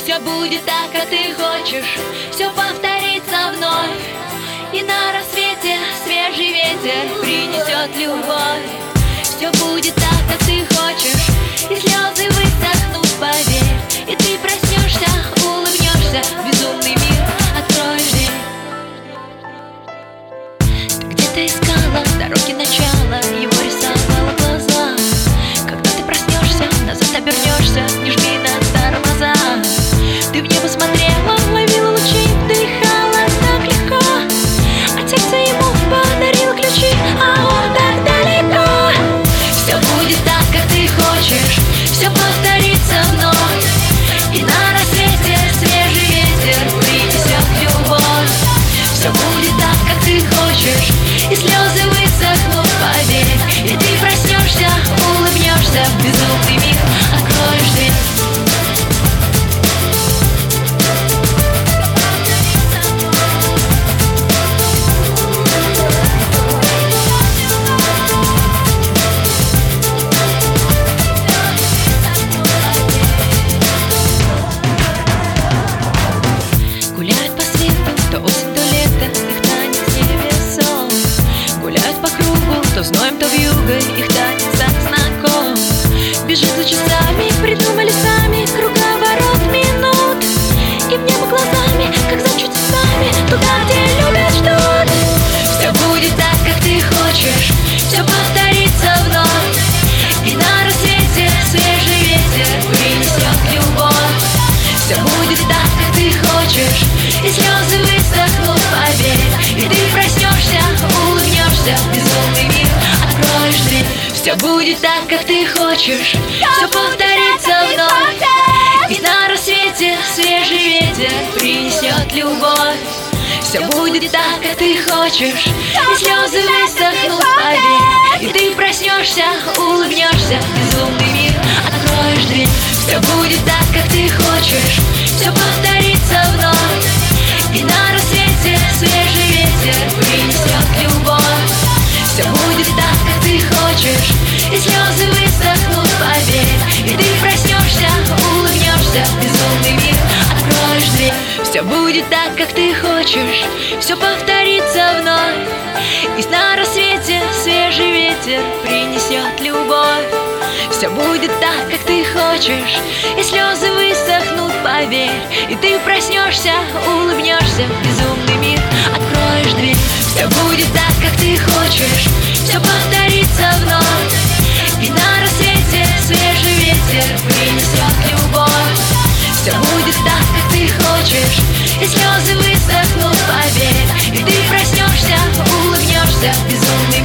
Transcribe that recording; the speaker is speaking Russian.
Все будет так, как ты хочешь, все повторится вновь. И на рассвете свежий ветер принесет любовь. Все будет так, как ты хочешь, и слезы высохнут, поверь. И ты проснешься, улыбнешься, безумный мир откроешь дверь. Ты где-то искала дороги начала, его рисовала глаза. Когда ты проснешься, назад обернешься, не жми на тормоза. Ты в небо смотрела, ловила лучи, вдыхала так легко. Отец ему подарил ключи, а он так далеко. Все будет так, как ты хочешь, все повторится вновь. И на рассвете свежий ветер принесет любовь. Все будет так, как ты хочешь, и слезы высохнут, поверь. И ты проснешься, улыбнешься, безумный мир откроешь дверь. Гуляют по свету, то осень, то лето, их танец невесом. Гуляют по кругу, то зноем, то вьюгой, их танец так знаком. Бежит за часами, придумали сами круговорот минут. И в небо глазами, как за чудесами, туда, где любят, ждут. Все будет так, как ты хочешь, все повторится вновь. И на рассвете свежий ветер принесет любовь. Все будет так, как ты хочешь, и слезы высохнут, поверь. И ты проснешься, улыбнешься, безумный мир откроешь дверь. Все будет так, как ты хочешь, все повторится вновь. И на рассвете свежий ветер принесет любовь. Все будет так, как ты хочешь, и слезы высохнут, поверь. И ты проснешься, улыбнешься, безумный мир откроешь дверь. Все будет так, как ты хочешь, все повторится вновь. И на рассвете свежий ветер принесет любовь. Все будет так, как ты хочешь, и слезы высохнут, поверь. И ты проснешься, улыбнешься, безумный мир откроешь дверь. Все будет так, как ты хочешь, все повторится вновь. И на рассвете свежий ветер принесет любовь. Все будет так, как ты хочешь, и слезы высохнут, поверь. И ты проснешься, улыбнешься, безумный мир откроешь дверь. Все будет так, как ты хочешь, все повторится вновь. И на рассвете свежий ветер принесет любовь. Все будет так, как ты хочешь, и слезы высохнут, поверь. И ты проснешься, улыбнешься, безумный